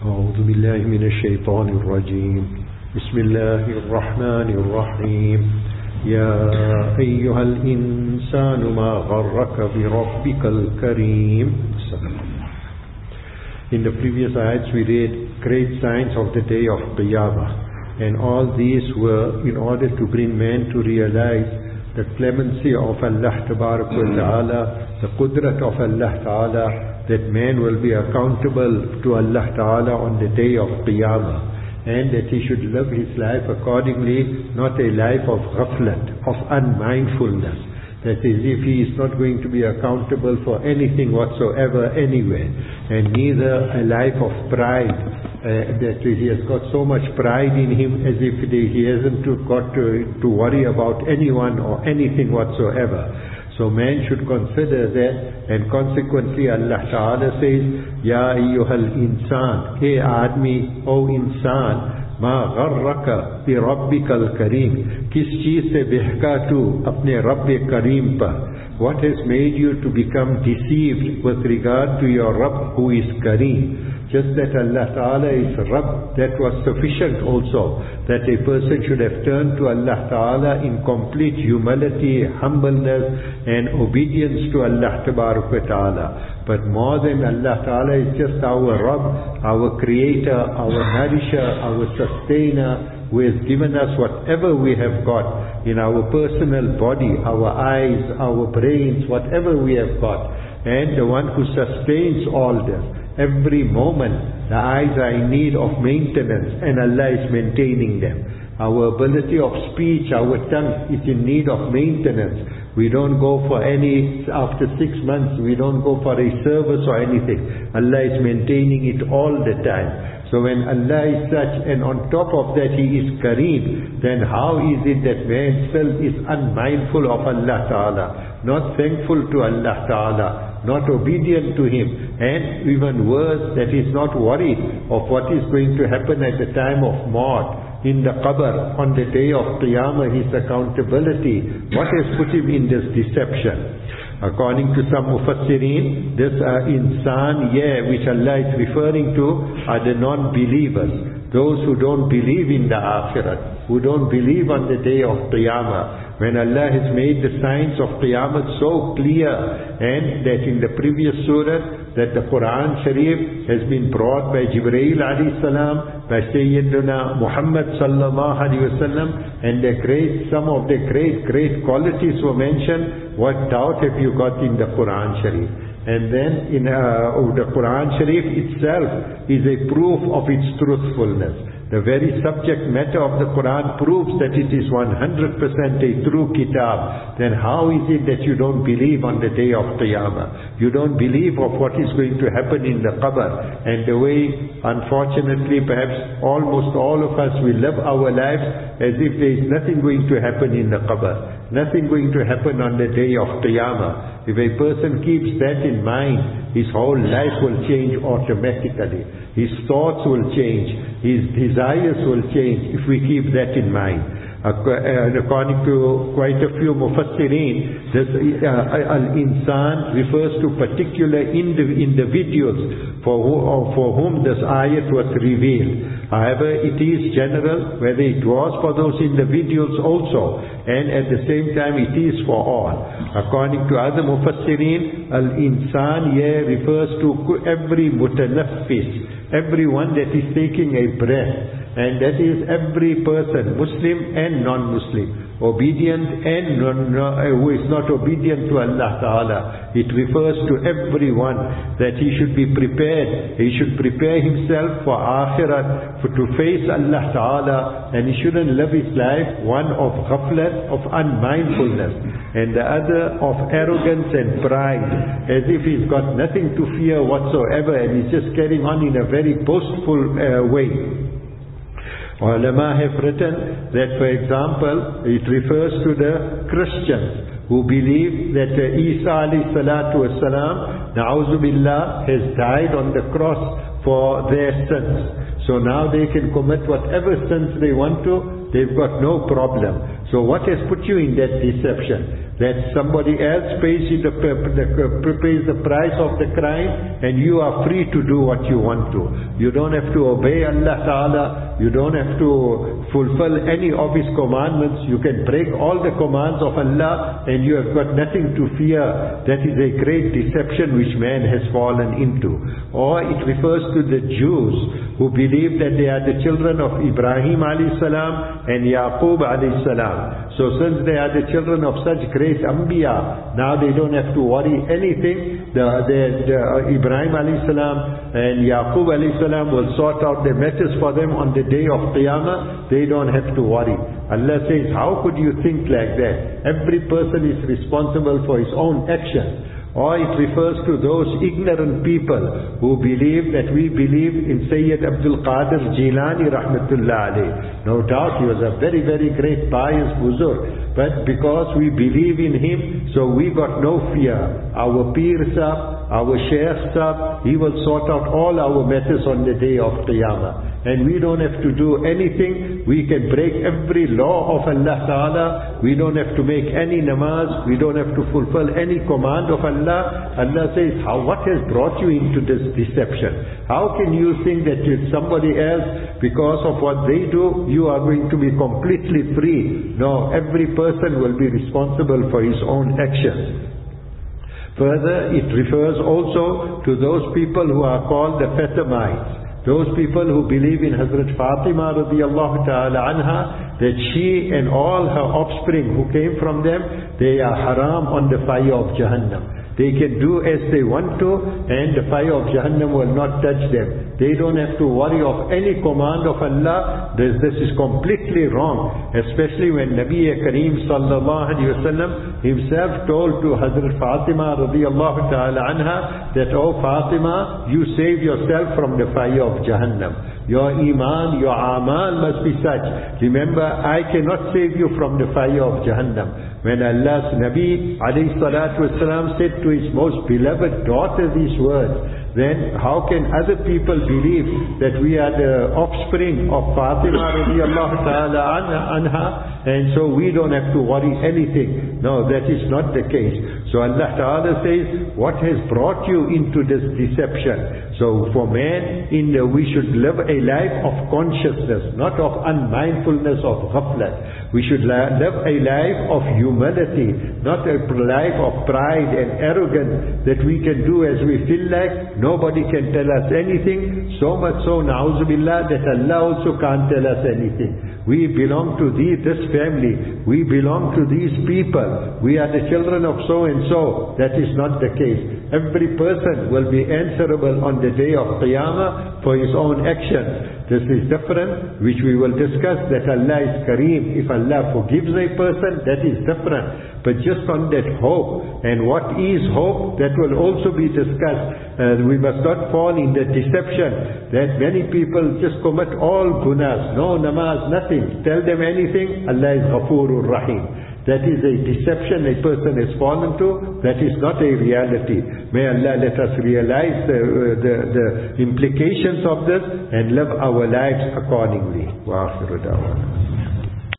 أعوذ بالله من الشيطان الرجيم بسم الله الرحمن الرحيم يا أيها الإنسان ما غرك بربك الكريم. In the previous ayats we read great signs of the day of Qiyamah, and all these were in order to bring man to realize the clemency of Allah Tabarak wa Ta'ala, the qudrat of Allah Ta'ala, that man will be accountable to Allah Ta'ala on the day of Qiyamah, and that he should live his life accordingly, not a life of ghaflat, of unmindfulness, that is, if he is not going to be accountable for anything whatsoever anywhere, and neither a life of pride, that he has got so much pride in him as if he hasn't got to worry about anyone or anything whatsoever. So man should consider that, and consequently Allah Ta'ala says, Ya ayyuhal insan, hey admi, O insan, ma gharraka bi rabbikal kareem, kis cheez se behka tu apne Rabb Kareem par, what has made you to become deceived with regard to your Rabb who is Kareem? Just that Allah Ta'ala is Rabb, that was sufficient also, that a person should have turned to Allah Ta'ala in complete humility, humbleness and obedience to Allah Ta'ala. But more than Allah Ta'ala is just our Rabb, our Creator, our Nourisher, our Sustainer, who has given us whatever we have got in our personal body, our eyes, our brains, whatever we have got, and the one who sustains all this. Every moment the eyes are in need of maintenance, and Allah is maintaining them. Our ability of speech, our tongue is in need of maintenance. We don't go for after 6 months, we don't go for a service or anything. Allah is maintaining it all the time. So when Allah is such, and on top of that He is Kareem, then how is it that man still is unmindful of Allah Ta'ala, not thankful to Allah Ta'ala, not obedient to Him, and even worse, that he is not worried of what is going to happen at the time of Maut, in the qabr, on the day of Qiyamah, his accountability. What has put him in this deception? According to some Mufassirin, this insan, which Allah is referring to, are the non-believers, those who don't believe in the Akhirat, who don't believe on the day of Qiyamah. When Allah has made the signs of Qiyamah so clear, and that in the previous surah, that the Quran Sharif has been brought by Jibreel alayhi salam, by Sayyidina Muhammad sallallahu alayhi wasallam, and some of the great qualities were mentioned. What doubt have you got in the Quran Sharif? And then in the Quran Sharif itself is a proof of its truthfulness. The very subject matter of the Quran proves that it is 100% a true kitab. Then how is it that you don't believe on the day of Qiyamah? You don't believe of what is going to happen in the qabr, and the way, unfortunately, perhaps almost all of us will live our lives as if there is nothing going to happen in the qabr, nothing going to happen on the day of Qiyamah. If a person keeps that in mind, his whole life will change automatically. His thoughts will change, his desires will change if we keep that in mind. According to quite a few Mufassirin, this al-insan refers to particular individuals for whom this ayat was revealed. However, it is general, whether it was for those individuals also, and at the same time it is for all. According to other Mufassirin, al-insan here refers to every mutanaffis, everyone that is taking a breath, and that is every person, Muslim and non-Muslim, obedient and who is not obedient to Allah Ta'ala. It refers to everyone, that he should be prepared. He should prepare himself for Akhirat, to face Allah Ta'ala, and he shouldn't live his life one of ghaflat, of unmindfulness, and the other of arrogance and pride, as if he's got nothing to fear whatsoever, and he's just carrying on in a very boastful way. Ulama have written that, for example, it refers to the Christians who believe that Isa alayhi salatu wasalam, na'uzu billah, has died on the cross for their sins. So now they can commit whatever sins they want to. they've got no problem. So what has put you in that deception? That somebody else pays the price of the crime, and you are free to do what you want to. You don't have to obey Allah Ta'ala. You don't have to fulfill any of His commandments. You can break all the commands of Allah, and you have got nothing to fear. That is a great deception which man has fallen into. Or it refers to the Jews who believe that they are the children of Ibrahim alayhi salam and Yaqub alayhi salam. So since they are the children of such great Anbiya, now they don't have to worry anything. Ibrahim alayhi salam and Yaqub alayhi salam will sort out the matters for them on the day of Qiyamah. They don't have to worry. Allah says, how could you think like that? Every person is responsible for his own action. Or it refers to those ignorant people who believe that we believe in Sayyid Abdul Qadir Jilani rahmatullah alayh. No doubt he was a very, very great pious buzurg. But because we believe in him, so we got no fear. Our Pir Sahib, our Shaykh Sahib, he will sort out all our matters on the day of Qiyamah. And we don't have to do anything. We can break every law of Allah Ta'ala. We don't have to make any namaz. We don't have to fulfill any command of Allah. Allah says, what has brought you into this deception? How can you think that if somebody else, because of what they do, you are going to be completely free? No, every person will be responsible for his own actions. Further, it refers also to those people who are called the Fatimites. Those people who believe in Hazrat Fatima radiyallahu ta'ala anha, that she and all her offspring who came from them, they are haram on the fire of Jahannam. They can do as they want to, and the fire of Jahannam will not touch them. They don't have to worry of any command of Allah. This is completely wrong, especially when Nabi Kareem sallallahu alayhi wa sallam himself told to Hazrat Fatima radiyallahu ta'ala anha that, oh Fatima, you save yourself from the fire of Jahannam. Your iman, your amal must be such. Remember, I cannot save you from the fire of Jahannam. When Allah's Nabi alayhi salatu wasalam said to his most beloved daughter these words, then how can other people believe that we are the offspring of Fatima radiyallahu ta'ala anha, and so we don't have to worry anything? No, that is not the case. So Allah Ta'ala says, what has brought you into this deception? So for man, we should live a life of consciousness, not of unmindfulness of ghaflat. We should live a life of humility, not a life of pride and arrogance that we can do as we feel like. Nobody can tell us anything. So much so, na'uzubillah, that Allah also can't tell us anything. We belong to this family. We belong to these people. We are the children of so and so. That is not the case. Every person will be answerable on the day of Qiyamah for his own actions. This is different, which we will discuss, that Allah is Kareem. If Allah forgives a person, that is different. But just on that hope, and what is hope, that will also be discussed. We must not fall in the deception that many people just commit all gunas, no namaz, nothing. Tell them anything, Allah is Ghafoorur Rahim. That is a deception a person has fallen to. That is not a reality. May Allah let us realize the implications of this and live our lives accordingly. Wa akhiru da'wana.